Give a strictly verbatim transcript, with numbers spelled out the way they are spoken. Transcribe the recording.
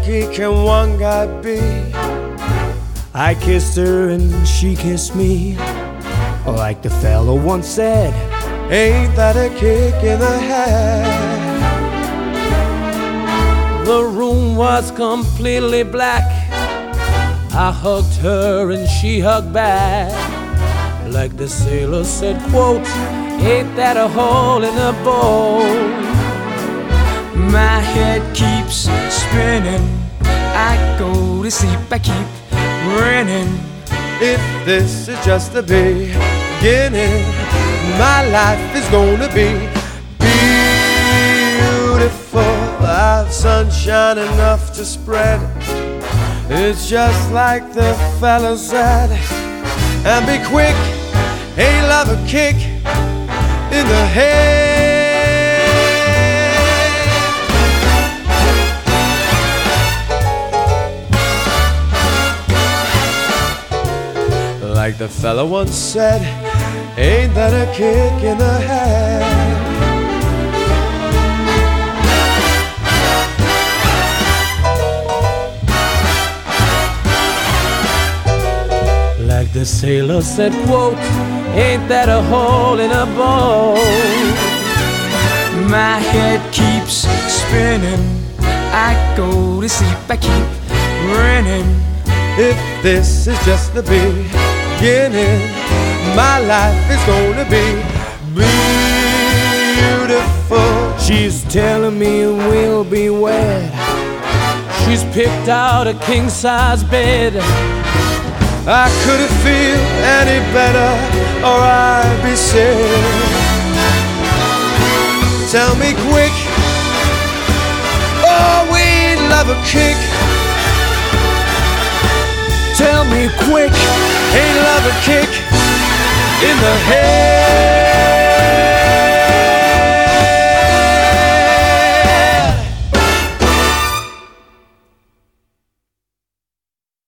lucky can one guy be? I kissed her and she kissed me. Like the fellow once said, ain't that a kick in the head? The room was completely black. I hugged her and she hugged back. Like the sailor said, quote, ain't that a hole in the boat? My head keeps spinning. I go to sleep, I keep grinning. If this is just the beginning, my life is gonna be beautiful. I've sunshine enough to spread. It's just like the fella said. And be quick, ain't love a kick in the head? Like the fella once said, ain't that a kick in the head? Like the sailor said, quote, ain't that a hole in a boat? My head keeps spinning. I go to sleep, I keep grinning. If this is just the beginning, my life is gonna be beautiful. She's telling me we'll be wed. She's picked out a king-size bed. I couldn't feel any better, or I'd be sick. Tell me quick, oh, we'd love a kick. Tell me quick, ain't love a kick in the head?